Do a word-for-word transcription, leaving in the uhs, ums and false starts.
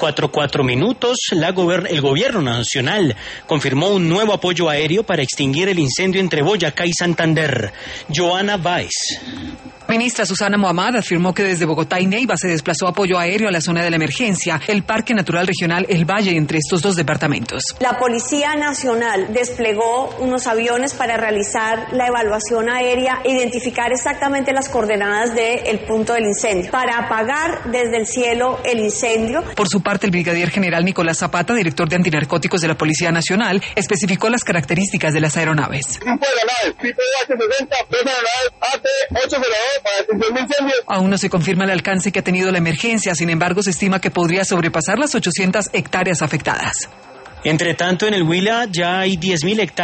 cuatro, cuatro minutos. La gober- el gobierno nacional confirmó un nuevo apoyo aéreo para extinguir el incendio entre Boyacá y Santander. Joana Báez. Ministra Susana Muhammad afirmó que desde Bogotá y Neiva se desplazó apoyo aéreo a la zona de la emergencia, el Parque Natural Regional El Valle, entre estos dos departamentos. La Policía Nacional desplegó unos aviones para realizar la evaluación aérea e identificar exactamente las coordenadas del punto del incendio, para apagar desde el cielo el incendio. Por su parte, el brigadier general Nicolás Zapata, director de antinarcóticos de la Policía Nacional, especificó las características de las aeronaves. Tipo de aeronaves, tipo H sesenta, dos aeronaves A T ochocientos dos para extinción de incendios. Aún no se confirma el alcance que ha tenido la emergencia, sin embargo, se estima que podría sobrepasar las ochocientas hectáreas afectadas. Entre tanto, en el Huila ya hay diez mil hectáreas